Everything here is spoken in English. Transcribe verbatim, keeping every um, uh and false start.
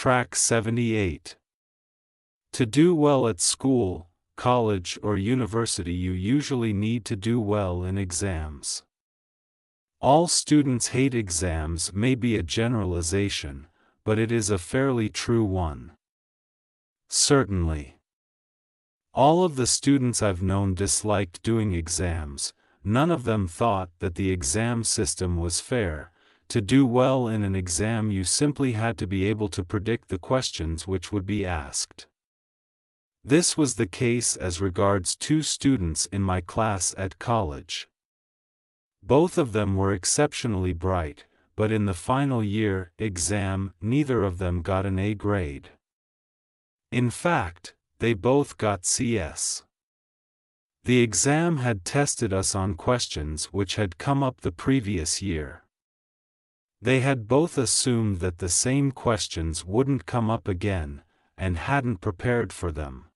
Track seventy-eight. To do well at school, college, or university, you usually need to do well in exams. All students hate exams may be a generalization, but it is a fairly true one. Certainly. All of the students I've known disliked doing exams. None of them thought that the exam system was fair. To do well in an exam, you simply had to be able to predict the questions which would be asked. This was the case as regards two students in my class at college. Both of them were exceptionally bright, but in the final year exam, neither of them got an A grade. In fact, they both got C S. The exam had tested us on questions which had come up the previous year. They had both assumed that the same questions wouldn't come up again, and hadn't prepared for them.